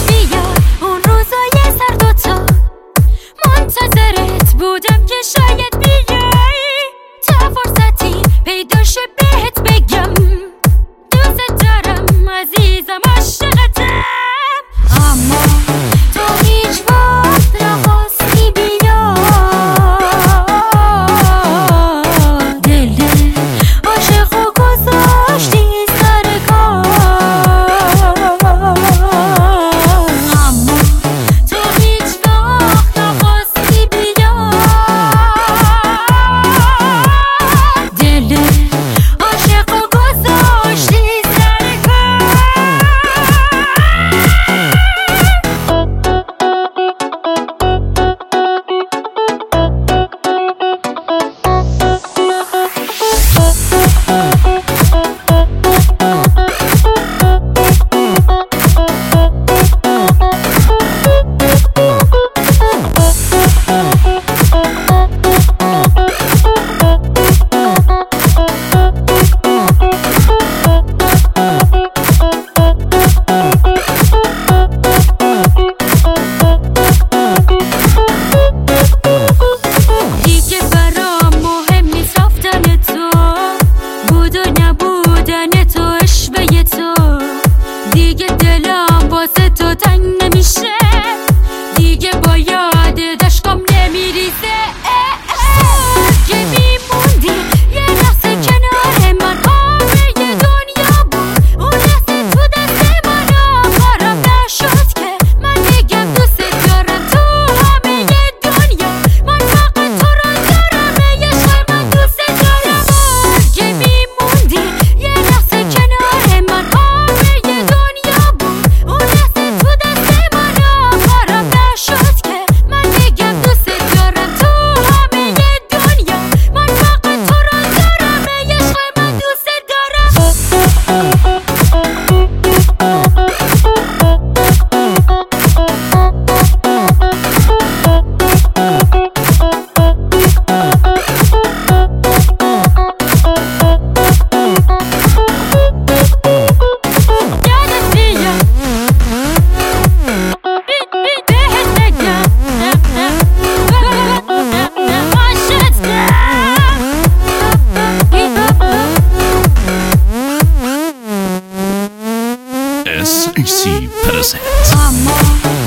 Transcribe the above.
بیا اون روزای سرد و تا منتظرت بودم که شاید بیای تا فرصتی پیدا شه بهت بگم دوست دارم عزیزم عاشقتم اما تو هیچ وقت نخواستی بیا دل عاشق و گذاشتی سر کار اما تو هیچ وقت نخواستی بیا دل عاشق و گذاشتی سر کار دیگه دلم واسه تو تنگ نمیشه دیگه با یاد دشکم نمیریزه که میموندی یه لحظه کنار من همه دنیا بود اون لحظه تو دست من آخرم نشد که من بگم دوست دارم تو همه دنیا من فقط تو رو دارم عشق من دوست دارم که میموندی یه لحظه کنار من SAC presents.